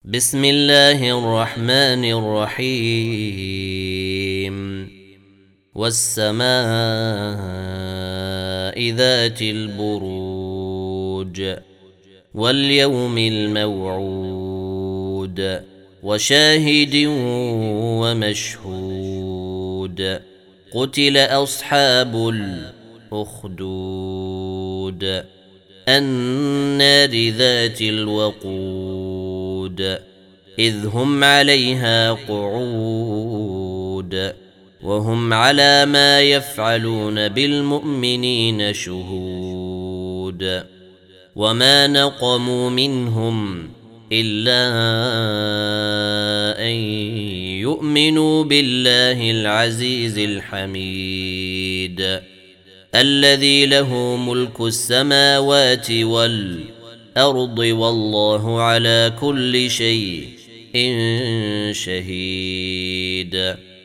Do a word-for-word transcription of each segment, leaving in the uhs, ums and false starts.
بسم الله الرحمن الرحيم والسماء ذات البروج واليوم الموعود وشاهد ومشهود قتل أصحاب الأخدود النار ذات الوقود إذ هم عليها قعود وهم على ما يفعلون بالمؤمنين شهود وما نقموا منهم إلا أن يؤمنوا بالله العزيز الحميد الذي له ملك السماوات والأرض والله على كل شيء شهيد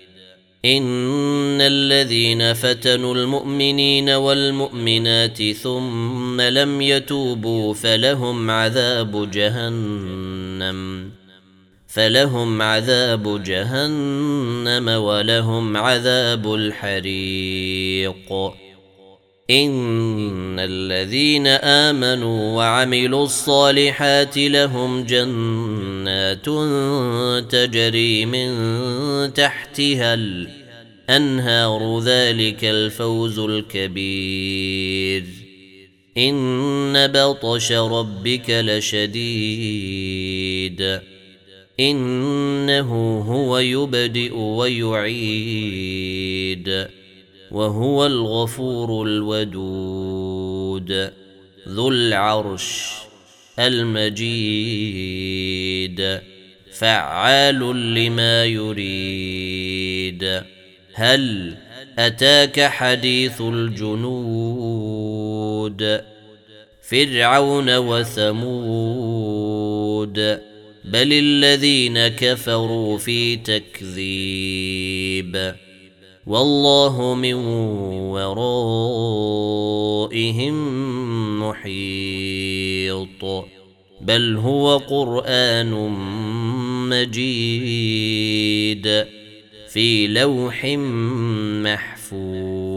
إن الذين فتنوا المؤمنين والمؤمنات ثم لم يتوبوا فلهم عذاب جهنم فلهم عذاب جهنم ولهم عذاب الحريق إن الذين آمنوا وعملوا الصالحات لهم جنات تجري من تحتها الأنهار ذلك الفوز الكبير إن بطش ربك لشديد إنه هو يبدئ ويعيد وهو الغفور الودود ذو العرش المجيد فعال لما يريد هل أتاك حديث الجنود فرعون وثمود بل الذين كفروا في تكذيب والله من ورائهم محيط بل هو قرآن مجيد في لوح محفوظ.